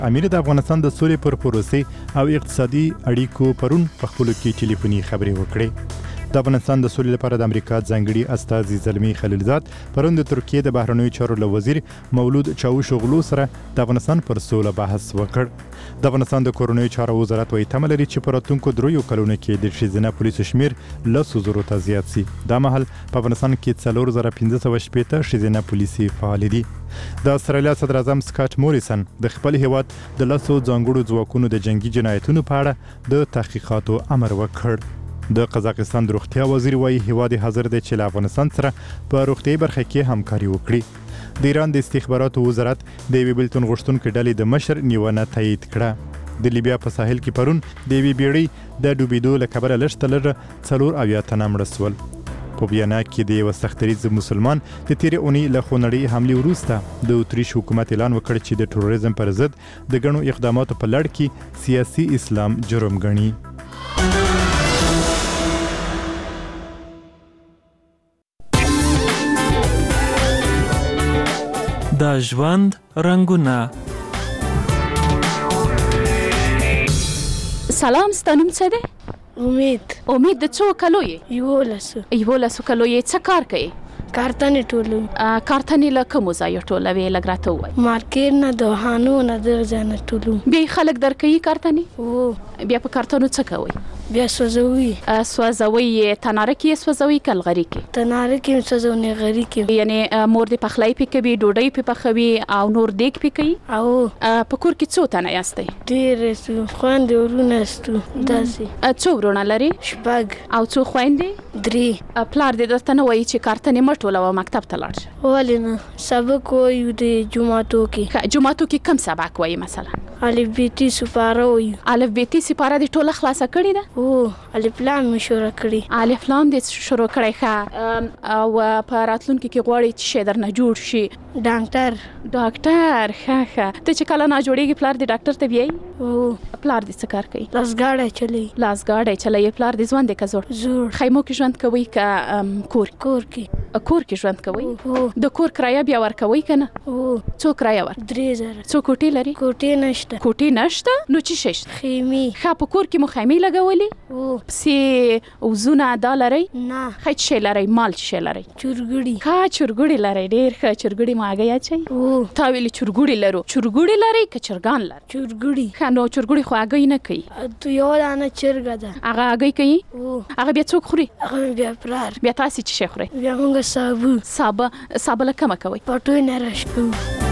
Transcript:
امیر د افغانستان د سولې پر پروسې او اقتصادي اړیکو پرون په خپلو کې ټلیفوني خبرې وکړې. د افغانستان د سولې لپاره د امریکا ځانګړي استازي زلمي خلیلزاد پرون د ترکیې د بهرنیو چارو له وزیر مولود چاوشوغلو سره د افغانستان پر سوله بحث وکړ. د افغانستان د کورنیو چارو وزارت وايي تمه لري چې په راتلونکو 3 کلونو کې د ښځینه پولیسو شمیر 10,000 ته زیات شي. دا مهال په افغانستان کې 4,560 ښځینه پولیسي فعال دي. د استرالیا صدر اعظم سکاټ موریسن د خپل هیواد د 10 ځانګړو ځواکونو د جنگي جنایتونو په اړه د تحقیقاتو امر وکړ. د قزاقستان د روغتیا وزیر وايي هیواد حاضر دی چې له افغانستان سره په روغتیايي برخه کې همکاري وکړي. د ایران د استخباراتو وزارت د یوې بېلتون غوښتونکو ډلې د مشر نیونه تایید کړه. د لیبیا په ساحل کې پرون د یوې بیړۍ د ډوبېدو له کبله لږ تر لږه 4 تنه مړه شول. په ویانا کې د یو سختریز مسلمان د تیرې اونۍ له خونړۍ حملې وروسته د اتریش حکومت اعلان وکړ چې د تروریزم پر ضد د ګڼو اقداماتو په لړ کې سیاسي اسلام جرم ګڼي. د ژوند رنګونه. سلام، ستانم څه دی؟ امید د څو کلو یې؟ 11 کلو یې. څه کار کوي؟ کارتنې ټولوي. کارتنې له کومو ځایو ټولوي؟ لږ راته ووایه. مارکیټ نه، د وهانو نه، دغه ځای نه ټولوم. بیا خلک درکوي کارتنې؟ هو. بیا په کارتنو څه کوئ؟ بیا سوځوي. سوځوي یې تناره کې سوځوي که لغري کې؟ تناره کې سوځو، غري کې. یعنی مور دې پخلی پې کوي، ډوډۍ پې پخوي او نور دیګ پې کوي؟ او په کور کې څو تنه یاستئ؟ ډېر یستو، خویندې ورونه یستو. داسې. څو ورونه لري؟ 6. او څو خویندې؟ 3. پلار دې درته نه وایي چې کارتنې مه ټولوه، مکتب ته لاړ شه؟ ولې نه؟ سبق وایو د جوماتو کې. جوماتو کې کوم سبق وایي مثلا؟ الف بیتی سپاره وایو. الف بیتی سپاره دې ټوله خلاصه کړې ده؟ او الف لام مې شروع کړې. الف لام دې شروع کړی. ښه. او په راتلونکي کې غواړې چې شی درنه جوړ شي؟ ډاکټر. ښه. ته چې کله نه جوړېږي پلار دې ډاکټر ته بیایي؟ او پلار دې څه کار کوي؟ لاسګاډی چلوي. لاسګاډی چلوي. پلار دې ځوان دی که زوړ؟ خیمو کې ژوند کوي که کور کې؟ کور کې ژوند کوي. د کور کرایه بیا ورکوي که نه؟ څو کرایه ورکوي؟ 3,000. څو کوټې لري؟ کوټې نشته. نو څه شی شته؟ خیمې. ښه. په کور کې مو خیمې لګولې؟ پسې وزونه دا لرئ؟ نه. ښه. څه شی لرئ؟ مال څه شی لرئ؟ چرګوړي. ښه. چرګوړي لرئ. ډېر ښه. چرګوړي مو هګۍ اچوي؟ تا ویلې چرګوړي لرو. چرګوړي لرئ که چرګان لرئ؟ چرګوړي. ښه. نو چرګوړي خو هګۍ نه کوي. یوه دانه چرګه ده. هغه هګۍ کوي؟ هغه بیا څوک خوري؟ هغه بیا پلار. بیا تاسې څه شی خورئ؟ بیا موږ سابه له کومه کوئ؟ پټوی نه راشکوو.